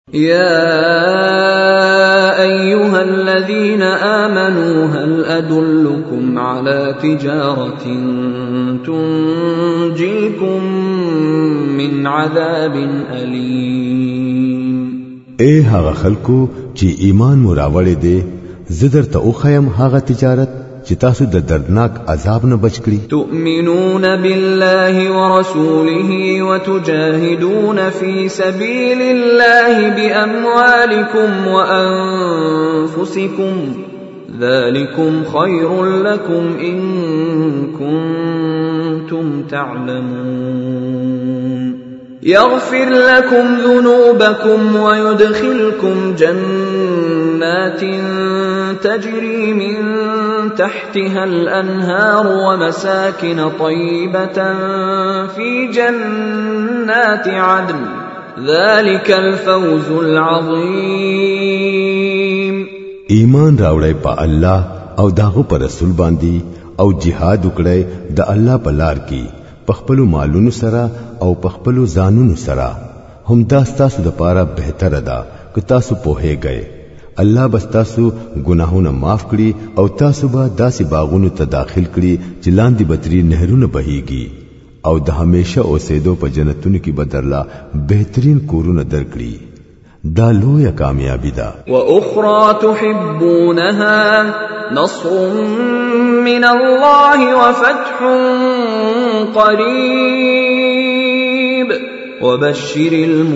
يا أيها الذين آمنوا هل أدلكم على تجارة تنجيكم من عذاب أليم. اے هغه خلکو چې ایمان مراوړې دي زدر ته او خیم هغه تجارت چې تاسو د دردناک عذاب نه بچ کړي. تؤمنون بالله ورسوله وتجاهدون في سبيل الله بأموالكم وأنفسكم ذلكم خير لكم إن كنتم تعلمون. يغفر لكم ذنوبكم ويدخلكم جنات تجري من تحتها الأنهار ومساكن طيبة في جنات عدن ذلك الفوز العظيم. ایمان راوړی په الله او داغو پر رسول باندې او جهاد وکړی د الله په لار کې پخپلو مالونو سره او پخپلو ځانونو سره هم دا ستاسو د پاره بهتره ده که تاسو پوهیږئ. الله بس تاسو گناهونه معاف کړي او تاسو به داسې باغونو ته داخل کړي چې لاندې بتري نهرونه بهيږي او د همیشه اوسېدو په جنتونو کې بدرلا بهترین کورونه درکړي. دا لویه کامیابی ده. واخرى تحبونها نصر من الله وفتح قريب وبشر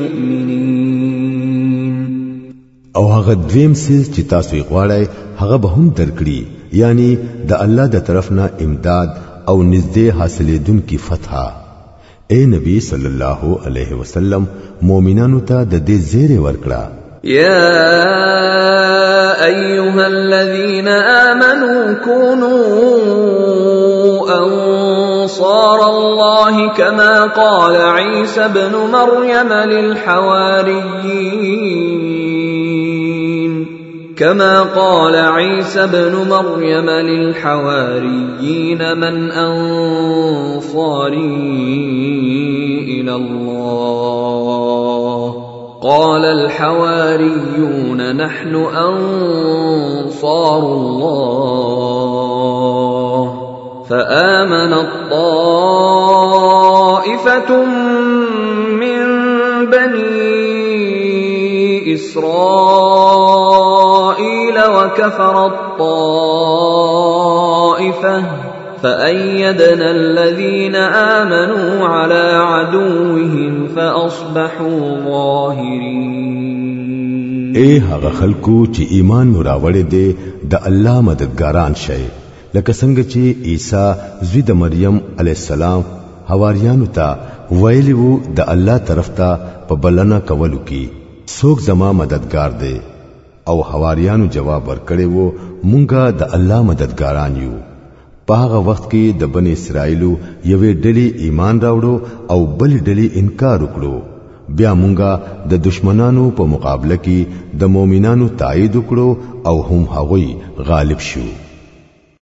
المؤمنين. او هغه دویم سیز چې تاسو یې غواړئ هغه به هم درکړي، یعنی د الله د طرف نه امداد او نږدې حاصلېدونکي فتح. اے نبی صلی الله علیه وسلم مؤمنانو ته د دې زیری ورکړه. يا أيها الذين آمنوا كونوا أنصار الله كما قال عيسى ابن مريم للحواريين من أنصاري إلى الله قال الحواريون نحن أنصار الله فآمنت طائفة من بني إسرائيل وكفرت طائفة فأيدنا الذين آمنوا على عدوهم فأصبحوا ظاهرين. اے هغه خلکو چې ایمان مراوړې دي د الله مددګاران شي، لکه څنګه چې عیسی زوی د مریم علی السلام حواریانو ته ویلی وو د الله طرف ته په بلنه کولو کې څوک زما مددگار دی، او حواریانو جواب ورکړی وو مونږه د الله مددګاران یو. په هغه وخت کې د بنی اسرائیلو یوې ډلې ایمان راوړو او بل ډلې انکار وکړو. بیا مونږه د دشمنانو په مقابله کې د مؤمنانو تایید وکړو او هم هغوی غالب شو.